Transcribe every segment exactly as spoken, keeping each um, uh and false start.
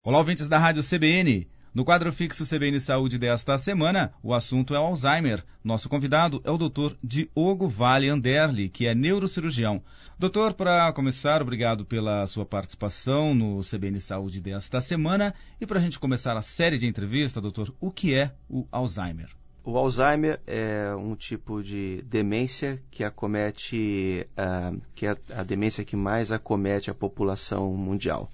Olá, ouvintes da Rádio C B N. No quadro fixo C B N Saúde desta semana, o assunto é o Alzheimer. Nosso convidado é o doutor Diogo Vale Anderli, que é neurocirurgião. Doutor, para começar, obrigado pela sua participação no C B N Saúde desta semana. E para a gente começar a série de entrevista, doutor, o que é o Alzheimer? O Alzheimer é um tipo de demência que acomete, uh, que é a demência que mais acomete a população mundial.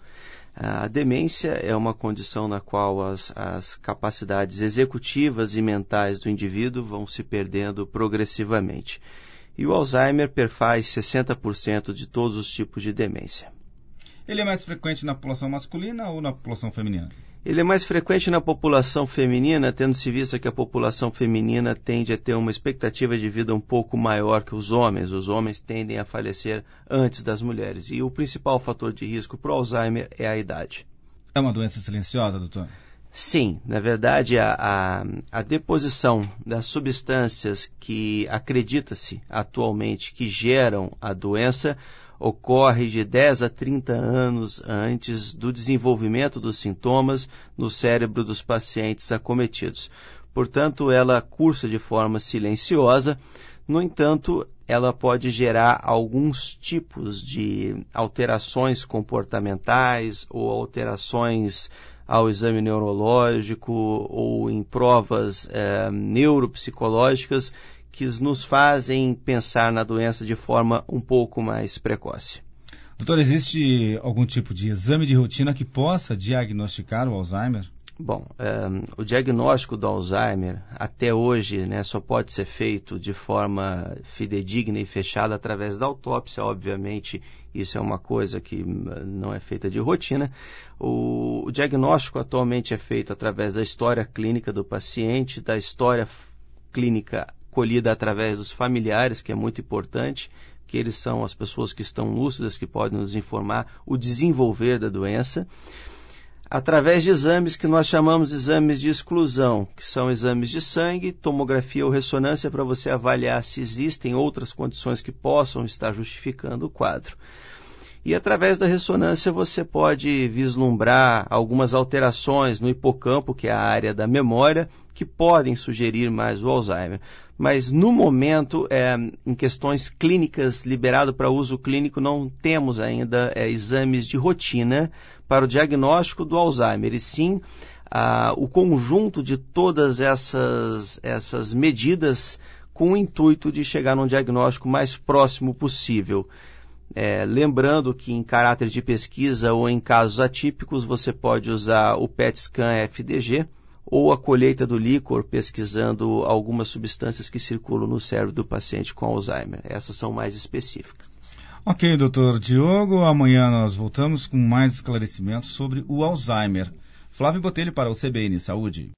A demência é uma condição na qual as, as capacidades executivas e mentais do indivíduo vão se perdendo progressivamente. E o Alzheimer perfaz sessenta por cento de todos os tipos de demência. Ele é mais frequente na população masculina ou na população feminina? Ele é mais frequente na população feminina, tendo-se vista que a população feminina tende a ter uma expectativa de vida um pouco maior que os homens. Os homens tendem a falecer antes das mulheres. E o principal fator de risco para o Alzheimer é a idade. É uma doença silenciosa, doutor? Sim, na verdade, a, a, a deposição das substâncias que acredita-se atualmente que geram a doença ocorre de dez a trinta anos antes do desenvolvimento dos sintomas no cérebro dos pacientes acometidos. Portanto, ela cursa de forma silenciosa. No entanto, ela pode gerar alguns tipos de alterações comportamentais ou alterações ao exame neurológico ou em provas eh, neuropsicológicas que nos fazem pensar na doença de forma um pouco mais precoce. Doutor, existe algum tipo de exame de rotina que possa diagnosticar o Alzheimer? Bom, um, o diagnóstico do Alzheimer, até hoje, né, só pode ser feito de forma fidedigna e fechada através da autópsia. Obviamente, isso é uma coisa que não é feita de rotina. O, o diagnóstico atualmente é feito através da história clínica do paciente, da história clínica colhida através dos familiares, que é muito importante, que eles são as pessoas que estão lúcidas, que podem nos informar o desenvolver da doença, através de exames que nós chamamos de exames de exclusão, que são exames de sangue, tomografia ou ressonância, para você avaliar se existem outras condições que possam estar justificando o quadro. E através da ressonância você pode vislumbrar algumas alterações no hipocampo, que é a área da memória, que podem sugerir mais o Alzheimer. Mas no momento, é, em questões clínicas, liberado para uso clínico, não temos ainda é, exames de rotina para o diagnóstico do Alzheimer. E sim, ah, o conjunto de todas essas, essas medidas com o intuito de chegar num diagnóstico mais próximo possível. É, lembrando que em caráter de pesquisa ou em casos atípicos você pode usar o P E T scan F D G ou a colheita do líquor pesquisando algumas substâncias que circulam no cérebro do paciente com Alzheimer. Essas são mais específicas. Ok, doutor Diogo, amanhã nós voltamos com mais esclarecimentos sobre o Alzheimer. Flávio Botelho para o C B N Saúde.